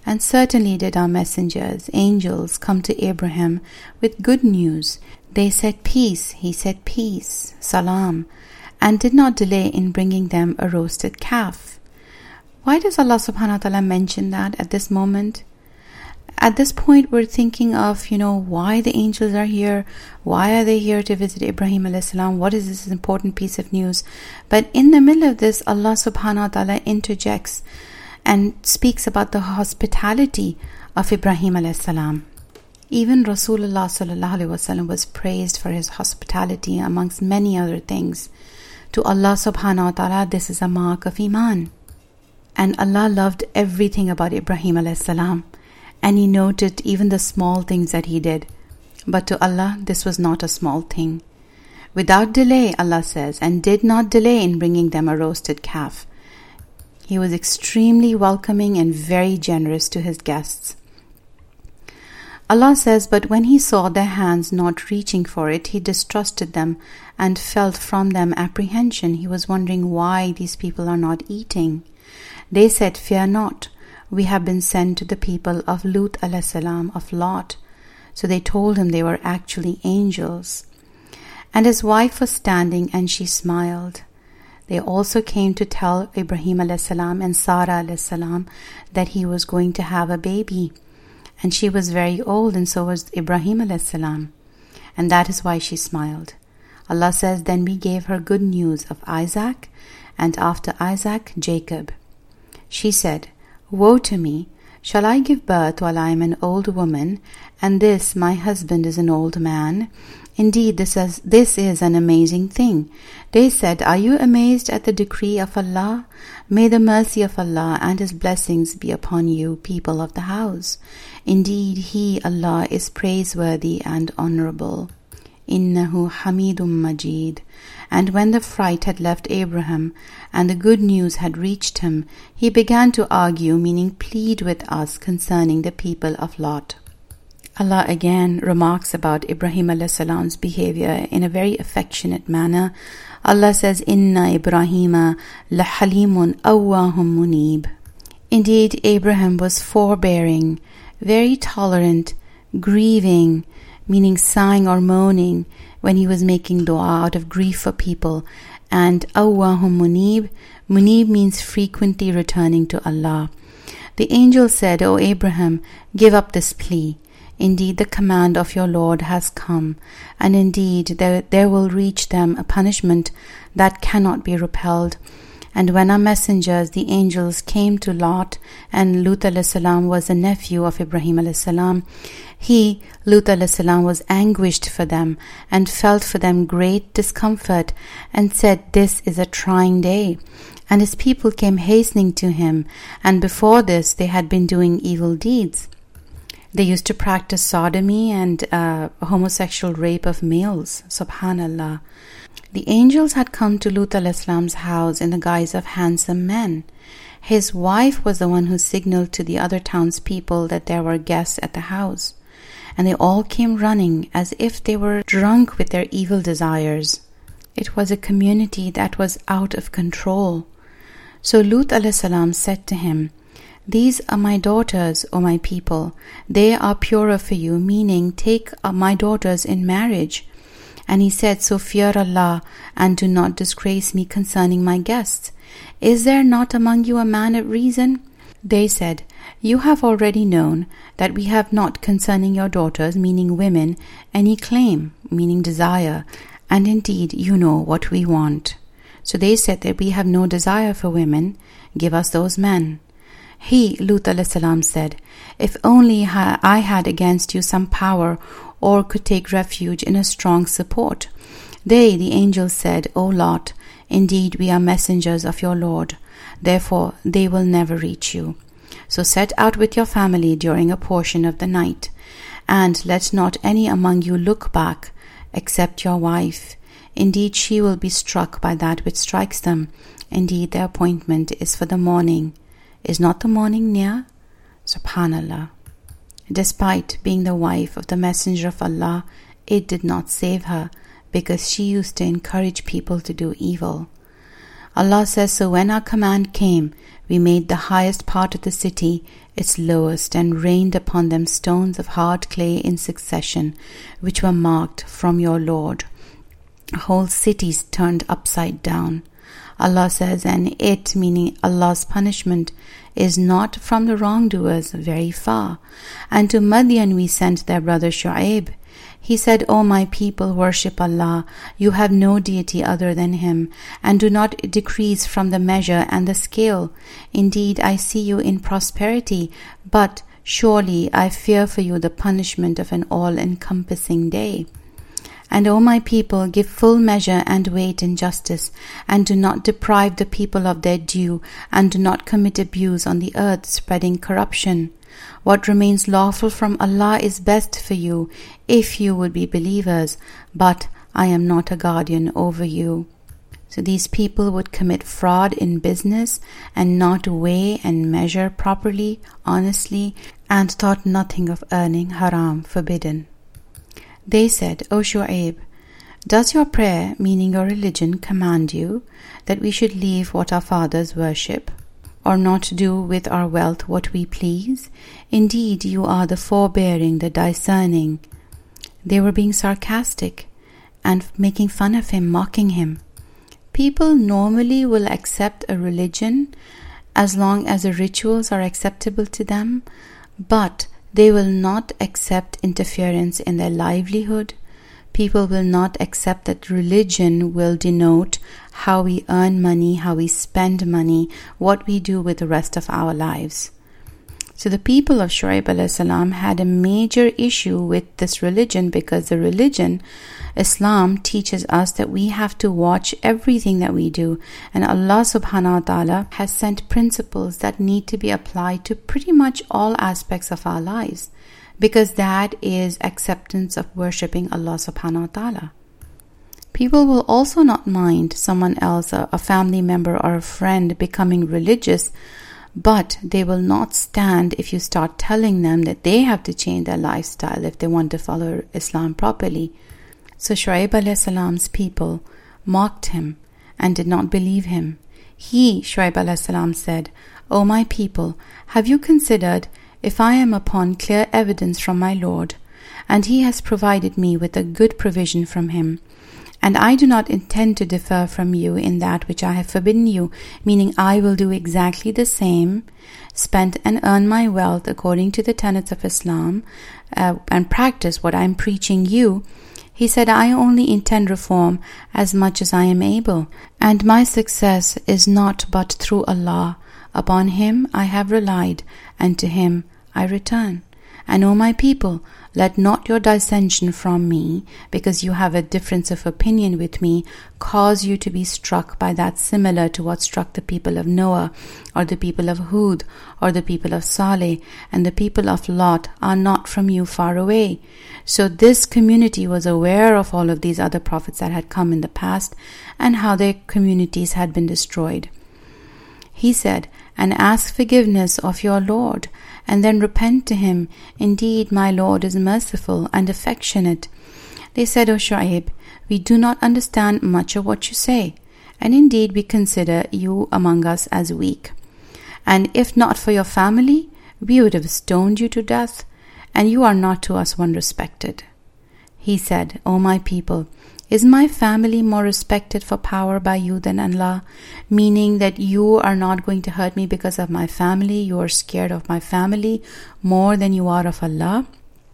And certainly did our messengers, angels, come to Abraham with good news. They said peace, he said peace, salam, and did not delay in bringing them a roasted calf. Why does Allah subhanahu wa ta'ala mention that at this moment? At this point, we're thinking of, why the angels are here. Why are they here to visit Ibrahim alayhi salam? What is this important piece of news? But in the middle of this, Allah subhanahu wa ta'ala interjects and speaks about the hospitality of Ibrahim alayhi salam. Even Rasulullah sallallahu alaihi wasallam was praised for his hospitality amongst many other things. To Allah subhanahu wa ta'ala, this is a mark of Iman. And Allah loved everything about Ibrahim alayhi salam. And He noted even the small things that he did. But to Allah, this was not a small thing. Without delay, Allah says, and did not delay in bringing them a roasted calf. He was extremely welcoming and very generous to His guests. Allah says, but when He saw their hands not reaching for it, He distrusted them and felt from them apprehension. He was wondering why these people are not eating. They said, fear not. We have been sent to the people of Lut alayhi salam, of Lot. So they told him they were actually angels. And his wife was standing and she smiled. They also came to tell Ibrahim alayhi salam and Sarah alayhi salam that he was going to have a baby. And she was very old, and so was Ibrahim alayhi salam. And that is why she smiled. Allah says, then we gave her good news of Isaac, and after Isaac, Jacob. She said, woe to me! Shall I give birth while I am an old woman, and this my husband is an old man? Indeed, this is an amazing thing. They said, are you amazed at the decree of Allah? May the mercy of Allah and His blessings be upon you, people of the house. Indeed, He, Allah, is praiseworthy and honorable. Innahu Hamidum Majid. And when the fright had left Abraham and the good news had reached him, he began to argue, meaning plead with us concerning the people of Lot. Allah again remarks about Ibrahim alayhi salam's behavior in a very affectionate manner. Allah says, Inna Ibrahima lahalimun awwahum munib. Indeed, Abraham was forbearing, very tolerant, grieving, meaning sighing or moaning when he was making dua out of grief for people. And awwahum munib, munib means frequently returning to Allah. The angel said, O Abraham, give up this plea. Indeed, the command of your Lord has come, and indeed there will reach them a punishment that cannot be repelled. And when our messengers, the angels, came to Lot, and Lut alayhi salam was a nephew of Ibrahim alayhi salam, he, Lut alayhi salam, was anguished for them and felt for them great discomfort and said, this is a trying day. And his people came hastening to him, and before this they had been doing evil deeds. They used to practice sodomy and homosexual rape of males. Subhanallah. The angels had come to Lut alayhi salam's house in the guise of handsome men. His wife was the one who signaled to the other townspeople that there were guests at the house. And they all came running as if they were drunk with their evil desires. It was a community that was out of control. So Lut alayhi salam said to him, these are my daughters, O my people. They are purer for you, meaning take my daughters in marriage. And he said, so fear Allah and do not disgrace me concerning my guests. Is there not among you a man of reason? They said, you have already known that we have not concerning your daughters, meaning women, any claim, meaning desire. And indeed, you know what we want. So they said that we have no desire for women. Give us those men. He, Lut alayhi salam, said, if only I had against you some power or could take refuge in a strong support. They, the angels, said, O Lot, indeed we are messengers of your Lord. Therefore they will never reach you. So set out with your family during a portion of the night, and let not any among you look back, except your wife. Indeed she will be struck by that which strikes them. Indeed their appointment is for the morning. Is not the morning near? Subhanallah. Despite being the wife of the Messenger of Allah, it did not save her, because she used to encourage people to do evil. Allah says, so when our command came, we made the highest part of the city its lowest, and rained upon them stones of hard clay in succession, which were marked from your Lord. Whole cities turned upside down. Allah says, and it, meaning Allah's punishment, is not from the wrongdoers, very far. And to Madian we sent their brother Shu'aib. He said, O my people, worship Allah. You have no deity other than Him, and do not decrease from the measure and the scale. Indeed, I see you in prosperity, but surely I fear for you the punishment of an all-encompassing day. And, O my people, give full measure and weight in justice, and do not deprive the people of their due, and do not commit abuse on the earth, spreading corruption. What remains lawful from Allah is best for you, if you would be believers, but I am not a guardian over you. So these people would commit fraud in business, and not weigh and measure properly, honestly, and thought nothing of earning haram, forbidden. They said, O Shu'aib, does your prayer, meaning your religion, command you that we should leave what our fathers worship, or not do with our wealth what we please? Indeed, you are the forbearing, the discerning. They were being sarcastic and making fun of him, mocking him. People normally will accept a religion as long as the rituals are acceptable to them, but they will not accept interference in their livelihood. People will not accept that religion will denote how we earn money, how we spend money, what we do with the rest of our lives. So the people of Shu'aib alayhi salam had a major issue with this religion, because the religion, Islam, teaches us that we have to watch everything that we do. And Allah subhanahu wa ta'ala has sent principles that need to be applied to pretty much all aspects of our lives, because that is acceptance of worshipping Allah subhanahu wa ta'ala. People will also not mind someone else, a family member or a friend, becoming religious, but they will not stand if you start telling them that they have to change their lifestyle if they want to follow Islam properly. So Shu'aib alayhi salam's people mocked him and did not believe him. He, Shu'aib alayhi salam, said, O my people, have you considered if I am upon clear evidence from my Lord, and He has provided me with a good provision from Him, and I do not intend to differ from you in that which I have forbidden you, meaning I will do exactly the same, spend and earn my wealth according to the tenets of Islam, and practice what I am preaching you. He said, I only intend reform as much as I am able, and my success is not but through Allah. Upon Him I have relied, and to Him I return. And O my people, let not your dissension from me, because you have a difference of opinion with me, cause you to be struck by that similar to what struck the people of Noah, or the people of Hud, or the people of Saleh, and the people of Lot are not from you far away. So this community was aware of all of these other prophets that had come in the past, and how their communities had been destroyed. He said, and ask forgiveness of your Lord, and then repent to Him. Indeed, my Lord is merciful and affectionate. They said, O Shu'aib, we do not understand much of what you say, and indeed we consider you among us as weak. And if not for your family, we would have stoned you to death, and you are not to us one respected. He said, O my people, is my family more respected for power by you than Allah? Meaning that you are not going to hurt me because of my family, you are scared of my family more than you are of Allah?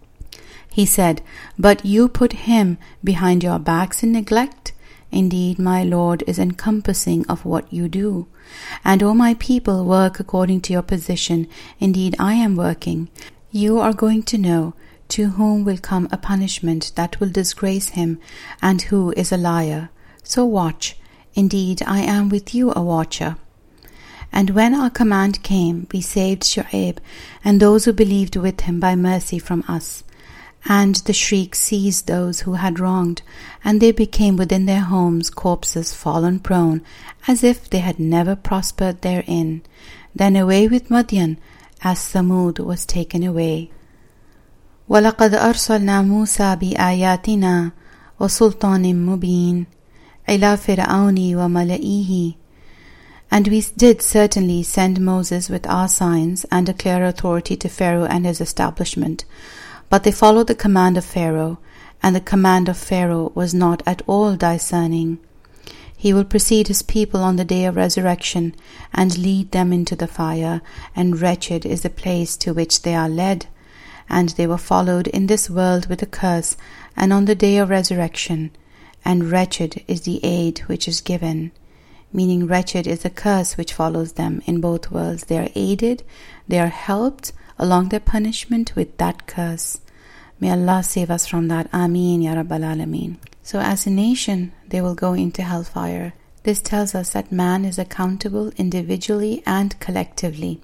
He said, but you put Him behind your backs in neglect. Indeed, my Lord is encompassing of what you do. And O my people, work according to your position. Indeed, I am working. You are going to know to whom will come a punishment that will disgrace him, and who is a liar. So watch. Indeed, I am with you a watcher. And when our command came, we saved Shu'aib and those who believed with him by mercy from us. And the shriek seized those who had wronged, and they became within their homes corpses fallen prone, as if they had never prospered therein. Then away with Madian, as Thamud was taken away. وَلَقَدْ أَرْسَلْنَا مُوسَى بِآيَاتِنَا وَسُلْطَانٍ مُبِينٍ إِلَى فِرْعَوْنَ وَمَلَئِهِ And we did certainly send Moses with our signs and a clear authority to Pharaoh and his establishment. But they followed the command of Pharaoh, and the command of Pharaoh was not at all discerning. He will precede his people on the day of resurrection and lead them into the fire, and wretched is the place to which they are led. And they were followed in this world with a curse, and on the day of resurrection. And wretched is the aid which is given. Meaning wretched is the curse which follows them in both worlds. They are aided, they are helped along their punishment with that curse. May Allah save us from that. Ameen Ya Rabbal Alameen. So as a nation, they will go into hellfire. This tells us that man is accountable individually and collectively.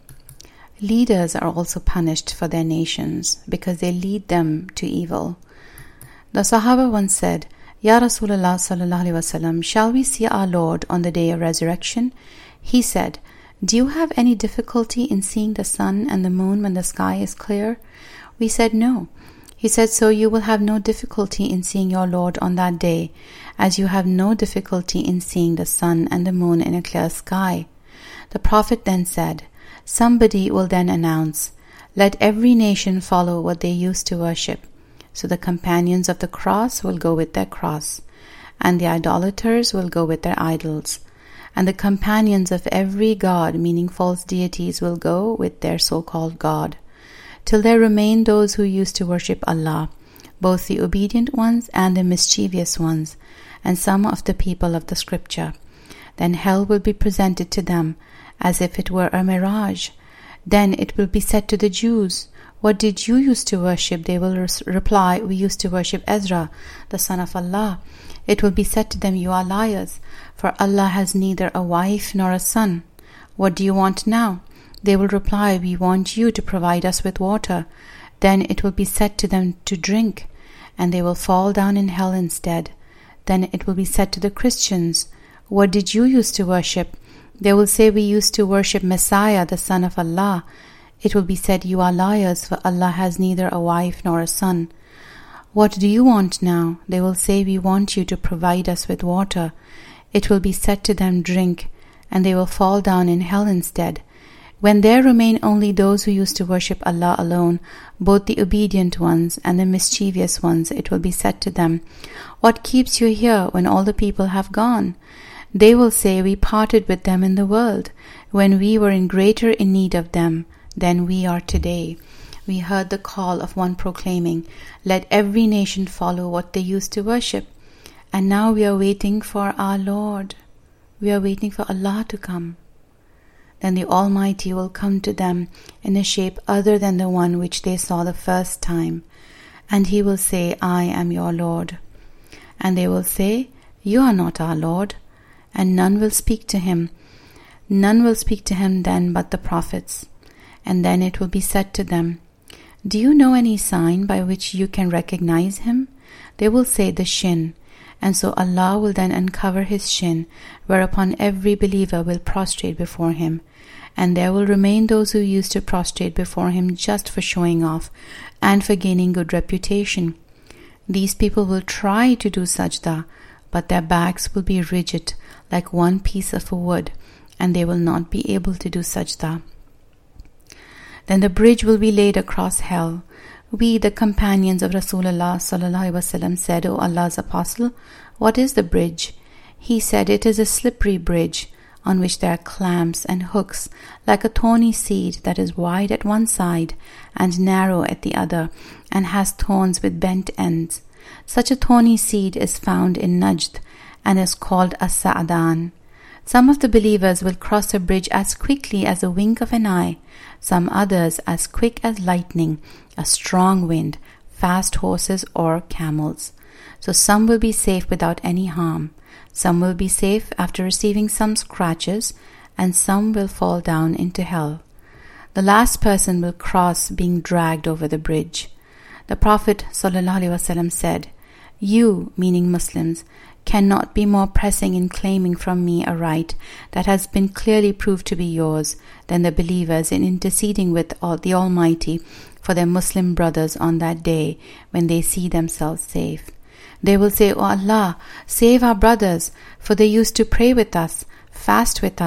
Leaders are also punished for their nations because they lead them to evil. The Sahaba once said, Ya Rasulullah sallallahu alaihi wasallam, shall we see our Lord on the day of resurrection? He said, do you have any difficulty in seeing the sun and the moon when the sky is clear? We said, no. He said, so you will have no difficulty in seeing your Lord on that day, as you have no difficulty in seeing the sun and the moon in a clear sky. The Prophet then said, somebody will then announce, let every nation follow what they used to worship. So the companions of the cross will go with their cross, and the idolaters will go with their idols, and the companions of every god, meaning false deities, will go with their so-called God, till there remain those who used to worship Allah, both the obedient ones and the mischievous ones, and some of the people of the scripture. Then hell will be presented to them as if it were a mirage. Then it will be said to the Jews, what did you used to worship? They will reply, we used to worship Ezra, the son of Allah. It will be said to them, you are liars, for Allah has neither a wife nor a son. What do you want now? They will reply, we want you to provide us with water. Then it will be said to them to drink, and they will fall down in hell instead. Then it will be said to the Christians, what did you used to worship? They will say, we used to worship Messiah, the son of Allah. It will be said, you are liars, for Allah has neither a wife nor a son. What do you want now? They will say, we want you to provide us with water. It will be said to them, drink, and they will fall down in hell instead. When there remain only those who used to worship Allah alone, both the obedient ones and the mischievous ones, it will be said to them, what keeps you here when all the people have gone? They will say, we parted with them in the world, when we were in greater need of them than we are today. We heard the call of one proclaiming, let every nation follow what they used to worship. And now we are waiting for our Lord. We are waiting for Allah to come. Then the Almighty will come to them in a shape other than the one which they saw the first time. And He will say, I am your Lord. And they will say, you are not our Lord. And none will speak to Him. None will speak to Him then but the prophets. And then it will be said to them, do you know any sign by which you can recognize Him? They will say, the shin. And so Allah will then uncover His shin, whereupon every believer will prostrate before Him. And there will remain those who used to prostrate before Him just for showing off and for gaining good reputation. These people will try to do sajda, but their backs will be rigid like one piece of wood, and they will not be able to do sajda. Then the bridge will be laid across hell. We, the companions of Rasulullah sallallahu alaihi wasallam, said, O Allah's Apostle, what is the bridge? He said, it is a slippery bridge on which there are clamps and hooks, like a thorny seed that is wide at one side and narrow at the other, and has thorns with bent ends. Such a thorny seed is found in Najd and is called as-Sa'dan. Some of the believers will cross a bridge as quickly as a wink of an eye, some others as quick as lightning, a strong wind, fast horses or camels. So some will be safe without any harm, some will be safe after receiving some scratches, and some will fall down into hell. The last person will cross being dragged over the bridge. The Prophet ﷺ said, you, meaning Muslims, cannot be more pressing in claiming from me a right that has been clearly proved to be yours than the believers in interceding with the Almighty for their Muslim brothers on that day when they see themselves safe. They will say, O Allah, save our brothers, for they used to pray with us, fast with us,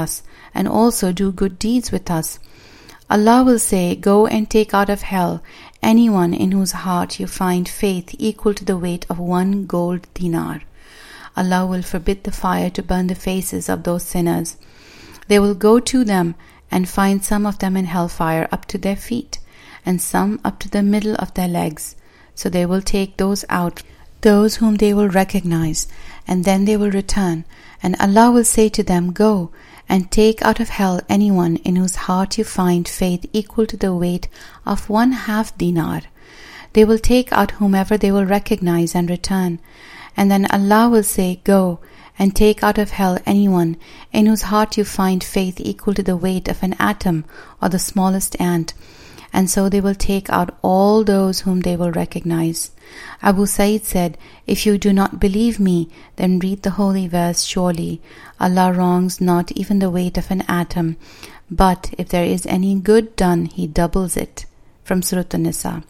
and also do good deeds with us. Allah will say, go and take out of hell anyone in whose heart you find faith equal to the weight of 1 gold dinar. Allah will forbid the fire to burn the faces of those sinners. They will go to them and find some of them in hellfire up to their feet, and some up to the middle of their legs. So they will take those out, those whom they will recognize, and then they will return, and Allah will say to them, go and take out of hell anyone in whose heart you find faith equal to the weight of 1/2 dinar. They will take out whomever they will recognize and return, and then Allah will say, go and take out of hell anyone in whose heart you find faith equal to the weight of an atom or the smallest ant. And so they will take out all those whom they will recognize. Abu Sa'id said, if you do not believe me, then read the holy verse, surely Allah wrongs not even the weight of an atom, but if there is any good done, He doubles it. From Surah An-Nisa.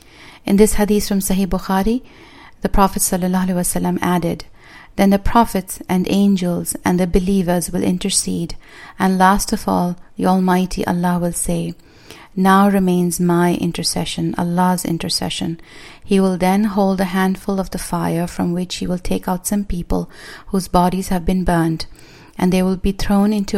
In this hadith from Sahih Bukhari, the Prophet ﷺ added, then the prophets and angels and the believers will intercede, and last of all, the Almighty Allah will say, now remains my intercession, Allah's intercession. He will then hold a handful of the fire from which He will take out some people whose bodies have been burned, and they will be thrown into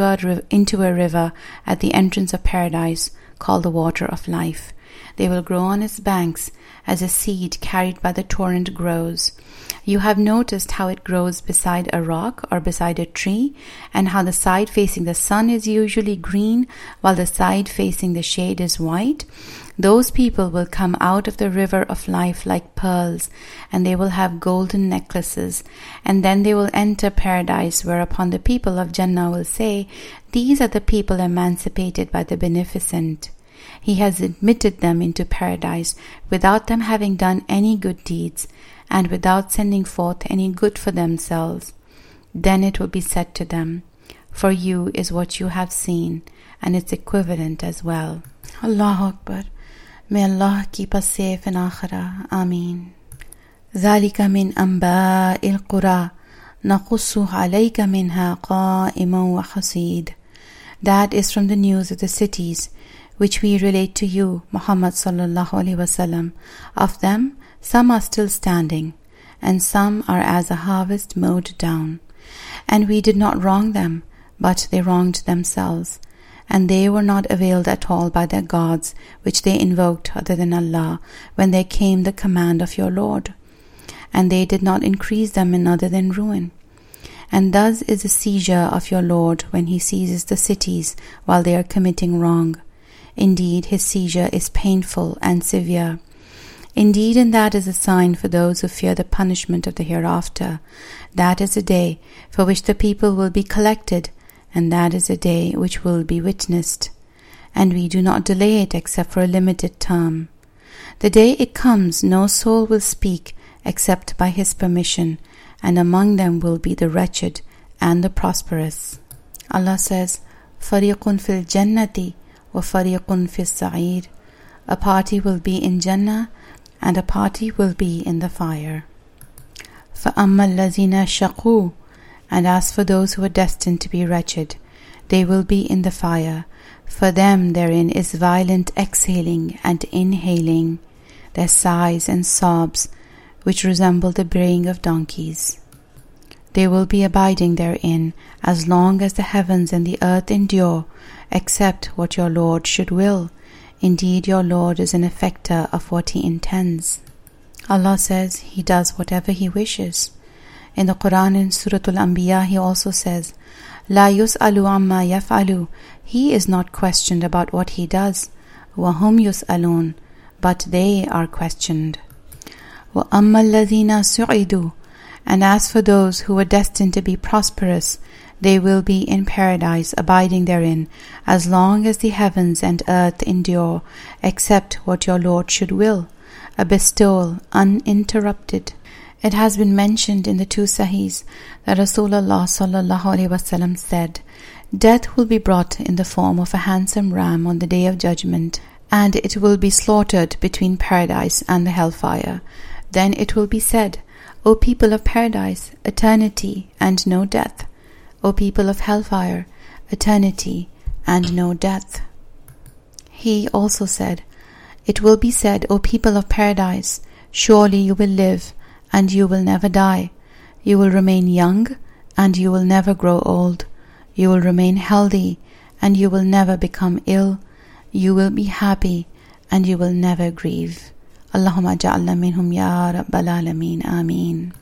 a river at the entrance of paradise called the water of life. They will grow on its banks as a seed carried by the torrent grows. You have noticed how it grows beside a rock or beside a tree, and how the side facing the sun is usually green, while the side facing the shade is white. Those people will come out of the river of life like pearls, and they will have golden necklaces, and then they will enter paradise, whereupon the people of Jannah will say, these are the people emancipated by the Beneficent. He has admitted them into paradise without them having done any good deeds, and without sending forth any good for themselves. Then it will be said to them, for you is what you have seen, and its equivalent as well. Allahu Akbar. May Allah keep us safe in Akhirah. Ameen. ذَلِكَ مِنْ أَنْبَاءِ الْقُرَى نَقُصُّهُ عَلَيْكَ مِنْهَا قَائِمٌ وَحَصِيدٌ. That is from the news of the cities, which we relate to you, Muhammad sallallahu alaihi wasallam. Of them, some are still standing, and some are as a harvest mowed down. And we did not wrong them, but they wronged themselves, and they were not availed at all by their gods, which they invoked other than Allah, when there came the command of your Lord. And they did not increase them in other than ruin. And thus is the seizure of your Lord when He seizes the cities while they are committing wrong. Indeed, His seizure is painful and severe. Indeed, and that is a sign for those who fear the punishment of the hereafter. That is a day for which the people will be collected, and that is a day which will be witnessed. And we do not delay it except for a limited term. The day it comes, no soul will speak except by His permission, and among them will be the wretched and the prosperous. Allah says, فَرِيقٌ فِي الْجَنَّةِ وَفَرِيقٌ فِي السَّعِيرِ. A party will be in Jannah, and a party will be in the fire. فَأَمَّا الَّذِينَ شَقُوا. And as for those who are destined to be wretched, they will be in the fire. For them therein is violent exhaling and inhaling, their sighs and sobs, which resemble the braying of donkeys. They will be abiding therein as long as the heavens and the earth endure, except what your Lord should will. Indeed, your Lord is an effector of what He intends. Allah says He does whatever He wishes. In the Quran, in Surah Al-Anbiya, He also says, لَا يُسْأَلُ عَمَّا يَفْعَلُ. He is not questioned about what He does. وَهُمْ يُسْأَلُونَ. But they are questioned. وَأَمَّا الَّذِينَ سُعِدُوا. And as for those who were destined to be prosperous, they will be in paradise, abiding therein, as long as the heavens and earth endure, except what your Lord should will, a bestowal uninterrupted. It has been mentioned in the two Sahihs that Rasulullah sallallahu alaihi wasallam said, death will be brought in the form of a handsome ram on the Day of Judgment, and it will be slaughtered between paradise and the hellfire. Then it will be said, O people of paradise, eternity and no death. O people of hellfire, eternity, and no death. He also said, "It will be said, O people of paradise, surely you will live, and you will never die. You will remain young, and you will never grow old. You will remain healthy, and you will never become ill. You will be happy, and you will never grieve." Allahumma ja'alna minhum ya Rabbal Alameen. Ameen.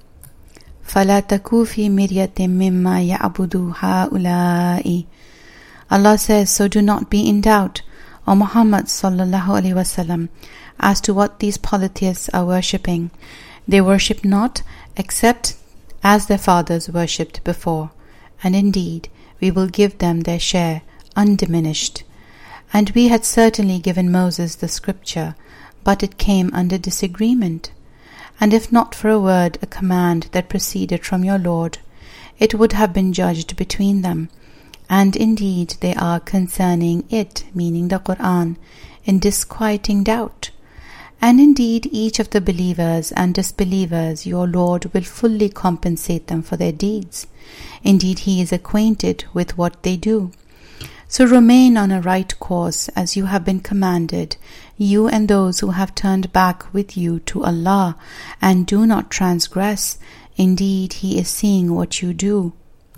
فَلَا تَكُوا فِي مِرْيَةٍ مِّمَّا يَعْبُدُ هَؤُلَاءِ. Allah says, so do not be in doubt, O Muhammad sallallahu alaihi wasallam, as to what these polytheists are worshipping. They worship not except as their fathers worshipped before, and indeed we will give them their share undiminished. And we had certainly given Moses the scripture, but it came under disagreement. And if not for a word, a command that proceeded from your Lord, it would have been judged between them. And indeed they are concerning it, meaning the Qur'an, in disquieting doubt. And indeed each of the believers and disbelievers your Lord will fully compensate them for their deeds. Indeed He is acquainted with what they do. So remain on a right course as you have been commanded, you and those who have turned back with you to Allah, and do not transgress. Indeed He is seeing what you do.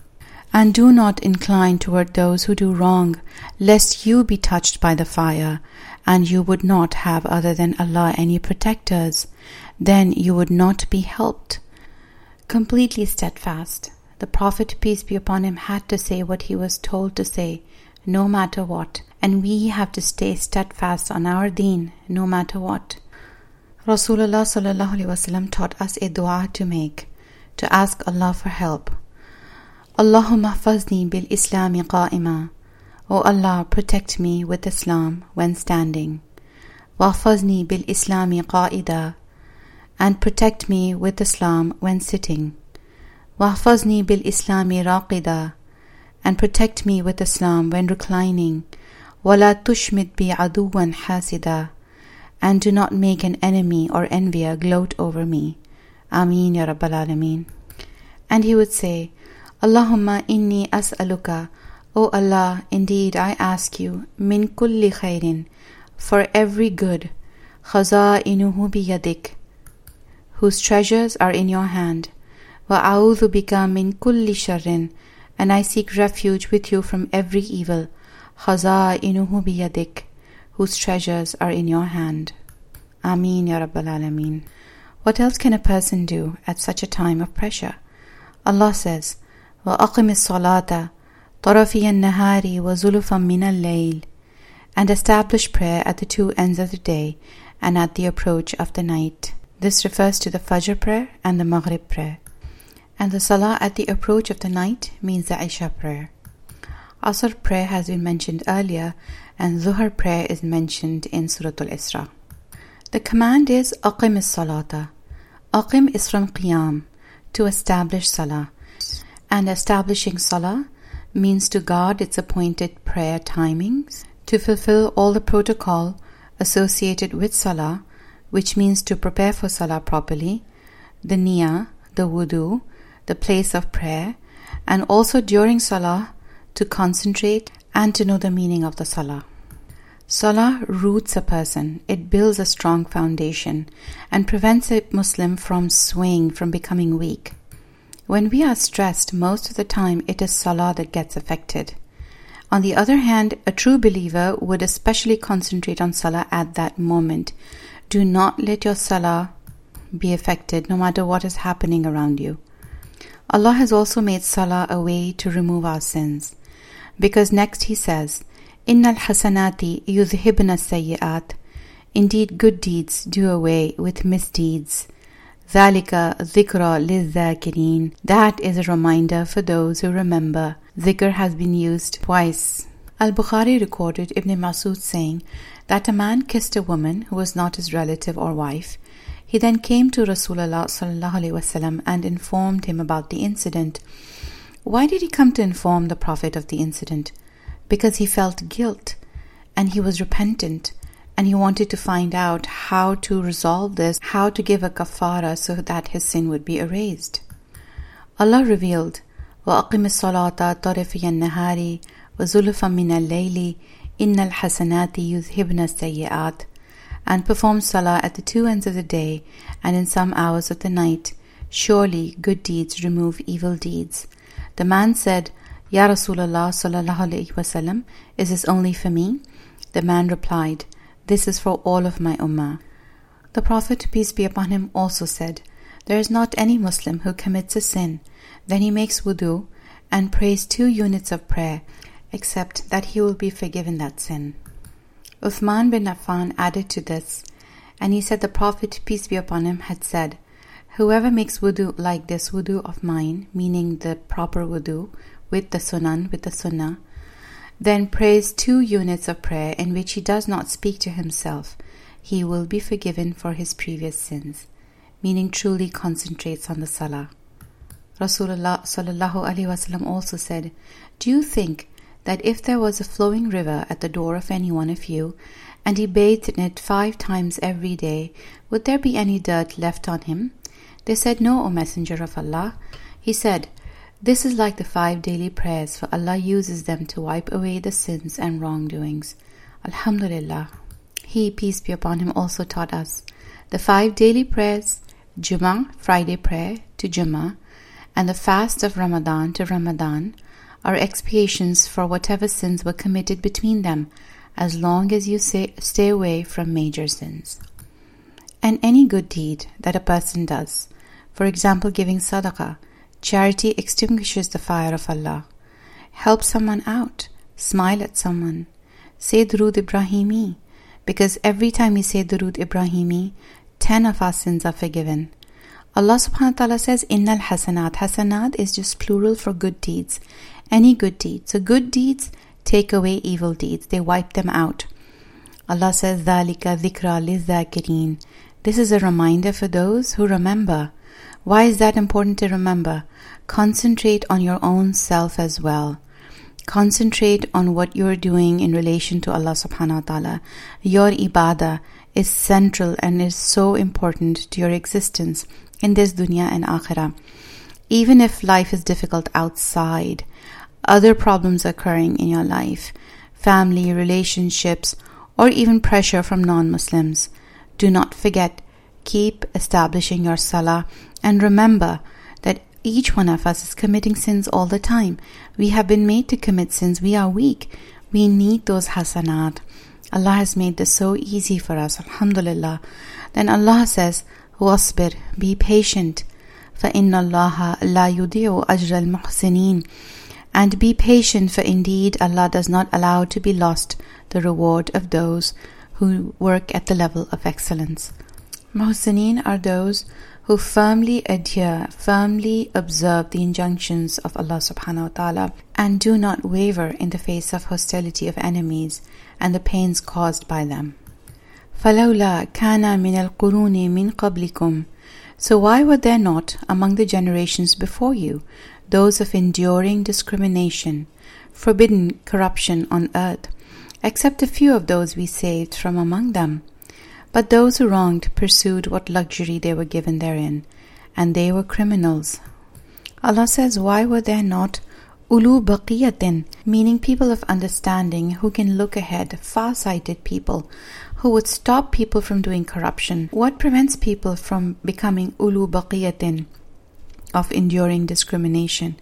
And do not incline toward those who do wrong, lest you be touched by the fire, and you would not have other than Allah any protectors. Then you would not be helped. Completely steadfast, the Prophet, peace be upon him, had to say what he was told to say, no matter what, and we have to stay steadfast on our deen, no matter what. Rasulullah sallallahu alaihi wasallam taught us a dua to make, to ask Allah for help. Allahumma hfazni bil Islami qa'ima. O Allah, protect me with Islam when standing. Wahfazni bil Islami qa'ida. And protect me with Islam when sitting. Wahfazni bil Islami raqida. And protect me with Islam when reclining. Wala tushmit bi aduwan hasida. And do not make an enemy or envier gloat over me. Ameen ya Rabbal Alameen. And he would say, Allahumma inni as'aluka, O Allah, indeed I ask you, min kulli khairin, for every good, khaza'inuhu biyadik, whose treasures are in your hand, wa a'udhu bika min kulli sharrin, and I seek refuge with you from every evil, khaza'inuhu biyadik, whose treasures are in your hand. Ameen ya Rabbal Alameen. What else can a person do at such a time of pressure? Allah says, وَأَقِمِ الصَّلَاةَ طَرَفِيَ النَّهَارِ وَزُلُفًا مِنَ اللَّيْلِ, and establish prayer at the two ends of the day and at the approach of the night. This refers to the Fajr prayer and the Maghrib prayer. And the Salah at the approach of the night means the Isha prayer. Asr prayer has been mentioned earlier, and Zuhr prayer is mentioned in Surah Al-Isra. The command is أَقِمِ الصَّلَاةَ. Aqim is from Qiyam, to establish Salah. And establishing Salah means to guard its appointed prayer timings, to fulfill all the protocol associated with Salah, which means to prepare for Salah properly, the Niyah, the Wudu, the place of prayer, and also during Salah to concentrate and to know the meaning of the Salah. Salah roots a person, it builds a strong foundation and prevents a Muslim from swaying, from becoming weak. When we are stressed, most of the time it is Salah that gets affected. On the other hand, a true believer would especially concentrate on Salah at that moment. Do not let your Salah be affected no matter what is happening around you. Allah has also made Salah a way to remove our sins. Because next He says, Innal hasanati yudhibna sayyi'at. Indeed, good deeds do away with misdeeds. Dhalika dhikra lidh-dhakirin. That is a reminder for those who remember. Dhikr has been used twice. Al-Bukhari recorded Ibn Masud saying that a man kissed a woman who was not his relative or wife. He then came to Rasulullah sallallahu alaihi wasallam and informed him about the incident. Why did he come to inform the Prophet of the incident? Because he felt guilt and he was repentant. And he wanted to find out how to resolve this, how to give a kafara so that his sin would be erased. Allah revealed, وَأَقِمِ الصَّلَاةَ طَرَفِيَ النَّهَارِ وَزُلُفًا مِنَ اللَّيْلِ إِنَّ الْحَسَنَاتِ يُذْهِبْنَ السَّيِّئَاتِ, and perform salah at the two ends of the day and in some hours of the night. Surely good deeds remove evil deeds. The man said, Ya Rasulullah sallallahu alayhi wasallam, is this only for me? The man replied, this is for all of my ummah. The Prophet, peace be upon him, also said, there is not any Muslim who commits a sin, then he makes wudu and prays 2 units of prayer, except that he will be forgiven that sin. Uthman bin Affan added to this, and he said the Prophet, peace be upon him, had said, whoever makes wudu like this wudu of mine, meaning the proper wudu, with the sunnah, then prays 2 units of prayer in which he does not speak to himself, he will be forgiven for his previous sins, meaning truly concentrates on the salah. Rasulullah sallallahu alaihi wasallam also said, do you think that if there was a flowing river at the door of any one of you, and he bathed in it 5 times every day, would there be any dirt left on him? They said, no, O Messenger of Allah. He said, this is like the 5 daily prayers, for Allah uses them to wipe away the sins and wrongdoings. Alhamdulillah. He, peace be upon him, also taught us the 5 daily prayers, Jummah, Friday prayer to Jummah, and the fast of Ramadan to Ramadan, are expiations for whatever sins were committed between them, as long as you stay away from major sins. And any good deed that a person does, for example giving sadaqah, charity extinguishes the fire of Allah. Help someone out, smile at someone, say Durood Ibrahimi, because every time we say Durood Ibrahimi, 10 of our sins are forgiven. Allah subhanahu wa ta'ala says, Innal hasanat. Hasanat is just plural for good deeds. Any good deed. So good deeds take away evil deeds. They wipe them out. Allah says, Dhalika dhikra lizakirin. This is a reminder for those who remember. Why is that important to remember? Concentrate on your own self as well. Concentrate on what you're doing in relation to Allah subhanahu wa ta'ala. Your ibadah is central and is so important to your existence in this dunya and akhirah. Even if life is difficult outside, other problems occurring in your life, family, relationships, or even pressure from non-Muslims, do not forget, keep establishing your salah, and remember that each one of us is committing sins all the time. We have been made to commit sins. We are weak. We need those hasanat. Allah has made this so easy for us. Alhamdulillah. Then Allah says, Wasbir, be patient. فَإِنَّ اللَّهَ لَا يُضِيعُ أَجْرَ الْمُحْسِنِينَ. And be patient, for indeed Allah does not allow to be lost the reward of those who work at the level of excellence. Muhsinin are those who firmly adhere, firmly observe the injunctions of Allah subhanahu wa ta'ala and do not waver in the face of hostility of enemies and the pains caused by them. فَلَوْلَا كَانَ مِنَ الْقُرُونِ مِنْ قَبْلِكُمْ. So why were there not among the generations before you those of enduring discrimination, forbidden corruption on earth, except a few of those we saved from among them? But those who wronged pursued what luxury they were given therein, and they were criminals. Allah says, why were there not ulu baqiyatin, meaning people of understanding who can look ahead, far-sighted people, who would stop people from doing corruption? What prevents people from becoming ulu baqiyatin, of enduring discrimination,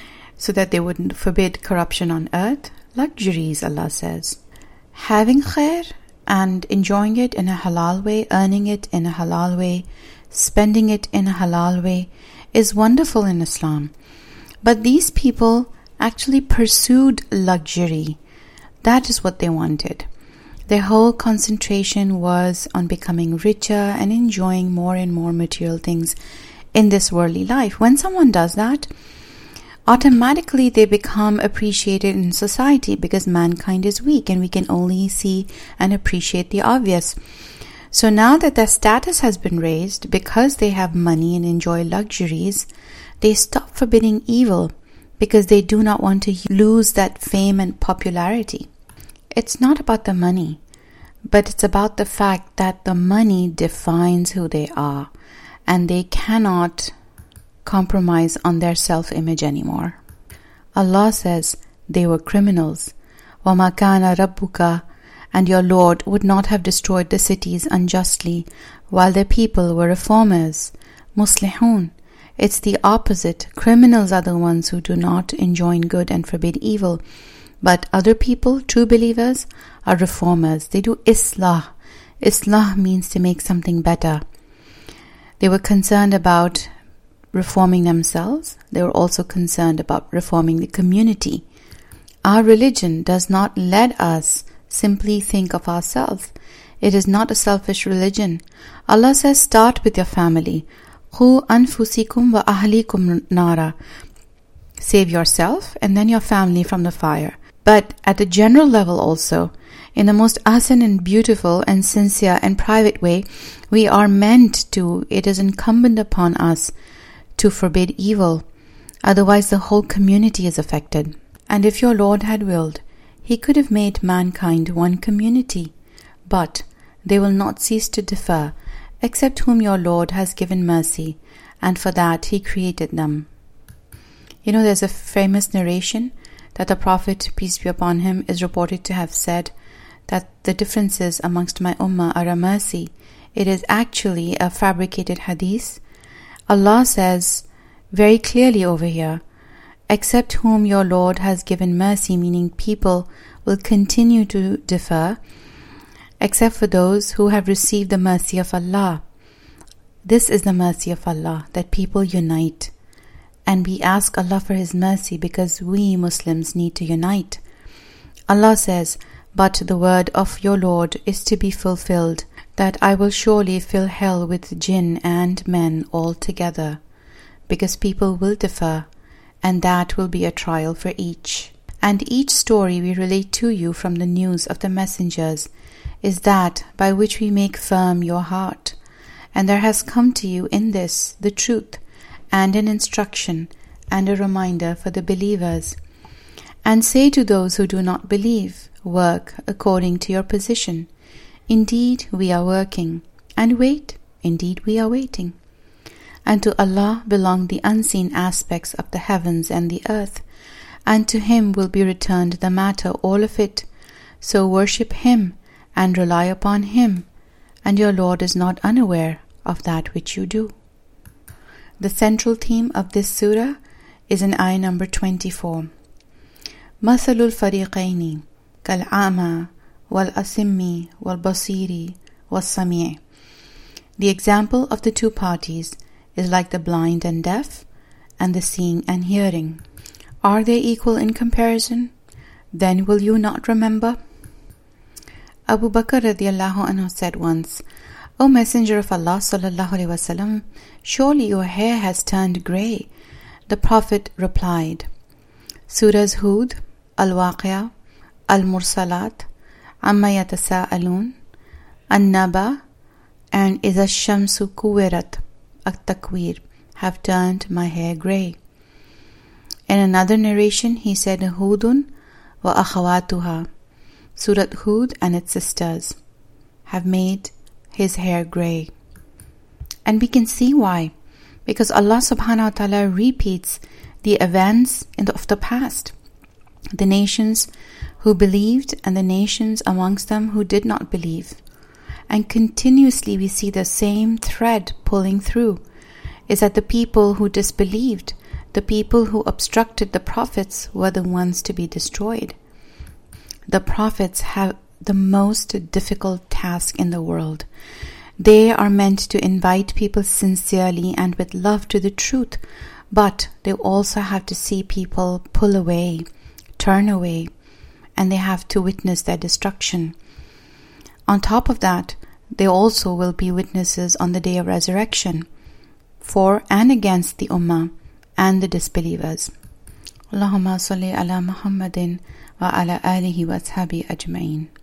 so that they wouldn't forbid corruption on earth? Luxuries, Allah says. Having khair and enjoying it in a halal way, earning it in a halal way, spending it in a halal way is wonderful in Islam. But these people actually pursued luxury. That is what they wanted. Their whole concentration was on becoming richer and enjoying more and more material things in this worldly life. When someone does that, automatically they become appreciated in society, because mankind is weak and we can only see and appreciate the obvious. So now that their status has been raised because they have money and enjoy luxuries, they stop forbidding evil because they do not want to lose that fame and popularity. It's not about the money, but it's about the fact that the money defines who they are, and they cannot compromise on their self-image anymore. Allah says, they were criminals. وَمَا كَانَ رَبُّكَ, and your Lord would not have destroyed the cities unjustly while their people were reformers. Muslihun, it's the opposite. Criminals are the ones who do not enjoin good and forbid evil. But other people, true believers, are reformers. They do islah. Islah means to make something better. They were concerned about reforming themselves. They were also concerned about reforming the community. Our religion does not let us simply think of ourselves. It is not a selfish religion. Allah says, start with your family. Qu anfusikum wa ahlikum nara. Save yourself and then your family from the fire. But at a general level also, in the most ahsan and beautiful and sincere and private way, we are meant to, it is incumbent upon us to forbid evil. Otherwise the whole community is affected. And if your Lord had willed, He could have made mankind one community. But they will not cease to differ, except whom your Lord has given mercy, and for that He created them. You know, there's a famous narration that the Prophet, peace be upon him, is reported to have said that the differences amongst my ummah are a mercy. It is actually a fabricated hadith. Allah says very clearly over here, except whom your Lord has given mercy, meaning people will continue to differ, except for those who have received the mercy of Allah. This is the mercy of Allah, that people unite. And we ask Allah for His mercy because we Muslims need to unite. Allah says, but the word of your Lord is to be fulfilled, that I will surely fill hell with jinn and men all together, because people will differ, and that will be a trial for each. And each story we relate to you from the news of the messengers is that by which we make firm your heart. And there has come to you in this the truth, and an instruction, and a reminder for the believers. And say to those who do not believe, work according to your position. Indeed, we are working. And wait, indeed we are waiting. And to Allah belong the unseen aspects of the heavens and the earth, and to Him will be returned the matter, all of it. So worship Him, and rely upon Him, and your Lord is not unaware of that which you do. The central theme of this surah is in ayah number 24. مَثَلُ الْفَرِيقَيْنِ كَالْأَعْمَى وَالْأَصِمِّ وَالْبَصِيرِ وَالسَّمِيعِ. The example of the two parties is like the blind and deaf, and the seeing and hearing. Are they equal in comparison? Then will you not remember? Abu Bakr radiallahu anhu said once, O Messenger of Allah sallallahu alaihi wasallam, surely your hair has turned grey. The Prophet replied, Surahs Hud, Al-Waqi'ah, Al-Mursalat, Amma Yatasa'alun, An-Naba, and Iza Shamsu Kuwirat, At-Takwir, have turned my hair grey. In another narration, he said, Hudun wa akhawatuha, Surat Hud and its sisters, have made his hair grey. And we can see why. Because Allah subhanahu wa ta'ala repeats the events of the past. The nations who believed and the nations amongst them who did not believe. And continuously we see the same thread pulling through, is that the people who disbelieved, the people who obstructed the prophets, were the ones to be destroyed. The prophets have the most difficult task in the world. They are meant to invite people sincerely and with love to the truth, but they also have to see people pull away, turn away, and they have to witness their destruction. On top of that, they also will be witnesses on the day of resurrection, for and against the ummah and the disbelievers. Allahumma salli ala Muhammadin wa ala alihi wa ashabi ajma'in.